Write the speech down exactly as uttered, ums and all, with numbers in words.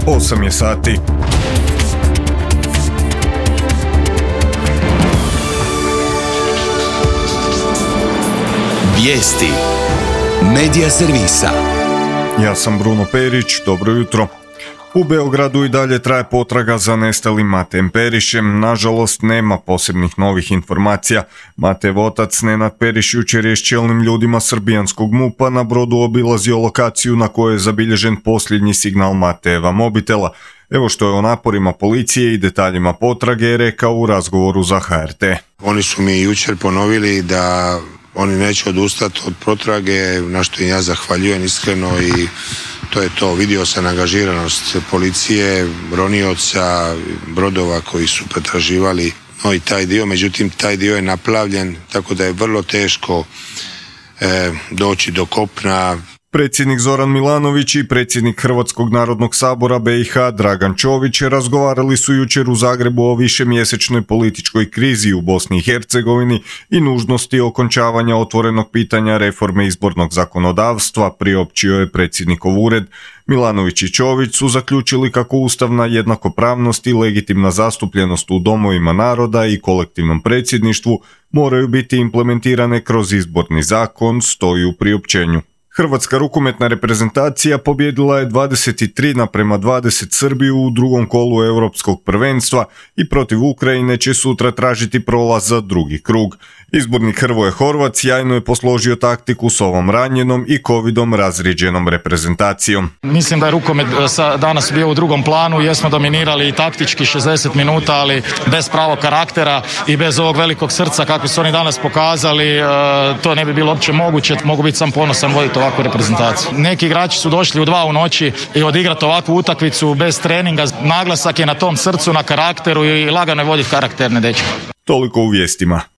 osam je sati. Vijesti Medija servisa. Ja sam Bruno Perić, dobro jutro. U Beogradu i dalje traje potraga za nestalim Matejem Perišem. Nažalost, nema posebnih novih informacija. Matejev otac Nenad Periš jučer je s čelnim ljudima srbijanskog MUP-a na brodu obilazio lokaciju na kojoj je zabilježen posljednji signal Matejeva mobitela. Evo što je o naporima policije i detaljima potrage rekao u razgovoru za H R T. Oni su mi jučer ponovili da oni neće odustati od potrage, na što im ja zahvaljujem iskreno, i to je to. Vidio sam angažiranost policije, ronioca, brodova koji su pretraživali, no i taj dio, međutim taj dio je naplavljen, tako da je vrlo teško e, doći do kopna. Predsjednik Zoran Milanović i predsjednik Hrvatskog narodnog sabora B i H Dragan Čović razgovarali su jučer u Zagrebu o višemjesečnoj političkoj krizi u Bosni i Hercegovini i nužnosti okončavanja otvorenog pitanja reforme izbornog zakonodavstva, priopćio je predsjednikov ured. Milanović i Čović su zaključili kako ustavna jednakopravnost i legitimna zastupljenost u domovima naroda i kolektivnom predsjedništvu moraju biti implementirane kroz izborni zakon, stoji u priopćenju. Hrvatska rukometna reprezentacija pobjedila je dvadeset tri naprema dvadeset Srbiju u drugom kolu Europskog prvenstva i protiv Ukrajine će sutra tražiti prolaz za drugi krug. Izbornik Hrvoje Horvat sjajno je posložio taktiku s ovom ranjenom i covidom razrijeđenom reprezentacijom. Mislim da je rukomet danas bio u drugom planu, jesmo dominirali i taktički šezdeset minuta, ali bez pravog karaktera i bez ovog velikog srca kako su oni danas pokazali, to ne bi bilo uopće moguće. Mogu biti sam ponosan voditi ovakvu reprezentaciju. Neki igrači su došli u dva u noći i odigrati ovakvu utakmicu bez treninga. Naglasak je na tom srcu, na karakteru i lagano je voditi karakterne dečke. Toliko u vijestima.